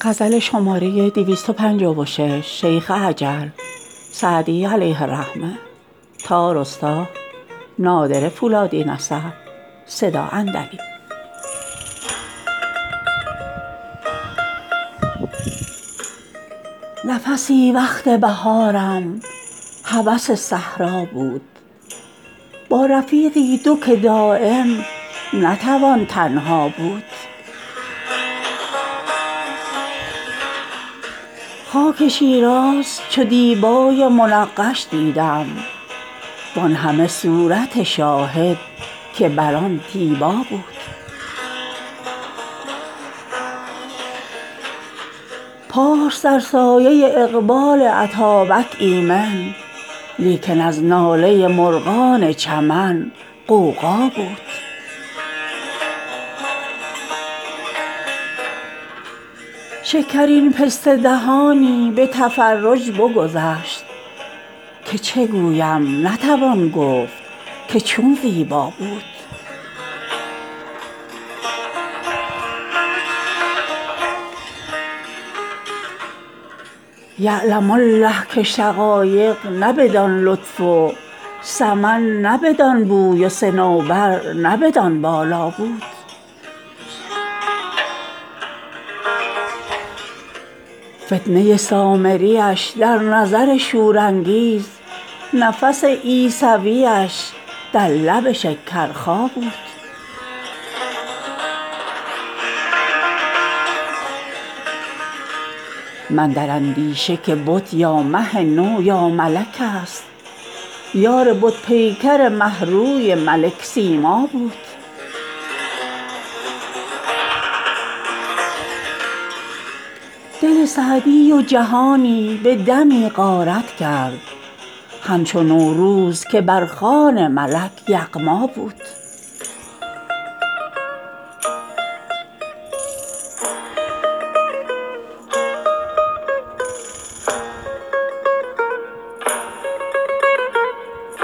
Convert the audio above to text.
غزل شماره 256 شیخ عجل سعدی علیه الرحمه تا رستا نادر فولادی نسب صدا اندری. نفسی وقت بهارم هوس صحرا بود، با رفیقی دو که دایم نتوان تنها بود. خاک شیراز چو دیبای منقش دیدم، وان همه صورت شاهد که بر آن دیبا بود. پارس در سایه اقبال اتابک ایمن، لیکن از ناله مرغان چمن غوغا بود. شکرین پسته دهانی به تفرج بگذشت، که چه گویم نتوان گفت که چون زیبا بود. یعلم الله که شقایق نه بدان لطف و سمن نه بدان بوی و صنوبر نه بدان بالا بود. فتنه سامریش در نظر شورانگیز، نفس عیسویش در لب شکرخا بود. من در اندیشه که بت یا مه نو یا ملک است، یار بت پیکر مه روی ملک سیما بود. دل سعدی و جهانی به دمی غارت کرد، همچو نوروز که بر خوان ملک یغما بود.